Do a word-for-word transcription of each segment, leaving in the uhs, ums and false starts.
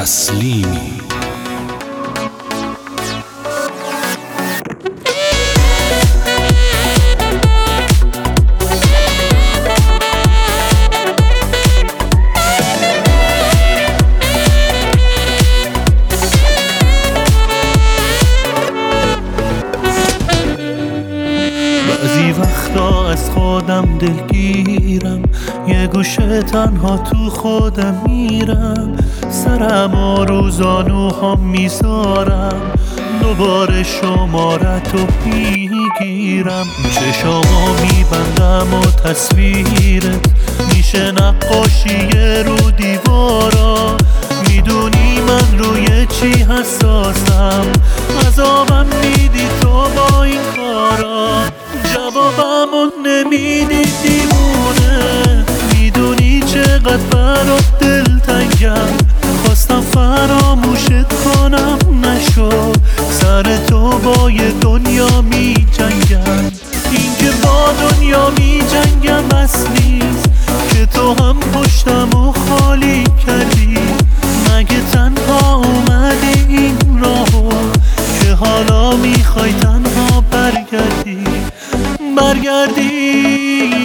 تسلیمی. بعضی وقتا از خودم دلگیرم، یه گوشه تنها تو خودم میرم، سرم و روزانوها میذارم، دوباره شمارتو میگیرم، چشامو میبندم و تصویرت میشه نقاشی رو دیوارا، میدونی من روی چی حساسم، عذابم میدی تو با این کارا، جوابمو نمیدی دیوونه، میدونی چقدر برات دلتنگم، خواستم فراموشت کنم نشد، سر تو با یه دنیا می جنگم، این که با دنیا می جنگم بس نیست که تو هم پشتم و خالی کردی، مگه تنها اومدی این راهو که حالا میخوای تنها برگردی برگردی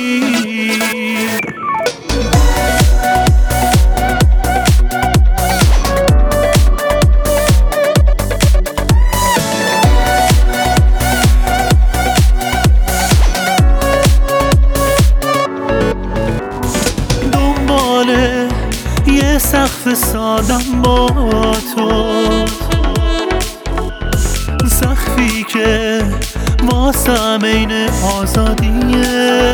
دنباله یه سقف سادم با تو، سقفی که واسم عین آزادیه،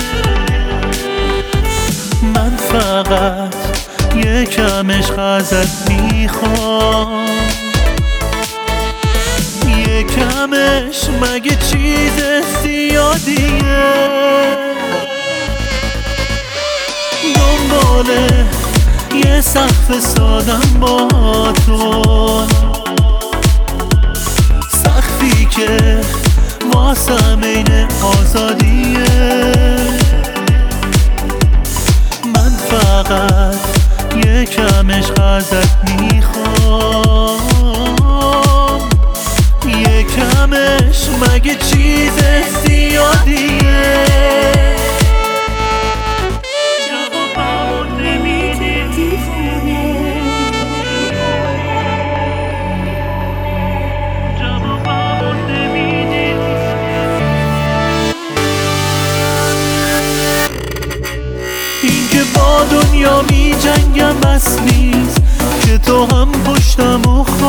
من فقط یکم عشق ازت میخوام، یکمش مگه چیز زیادیه، دنباله یه سقف سادم با تو، سقفی که واسم عین آزادیه، من فقط یکم عشق ازت میخوام، یکمش مگه چیز زیادیه، این که با دنیا می جنگم بس نیست که تو هم پشتم و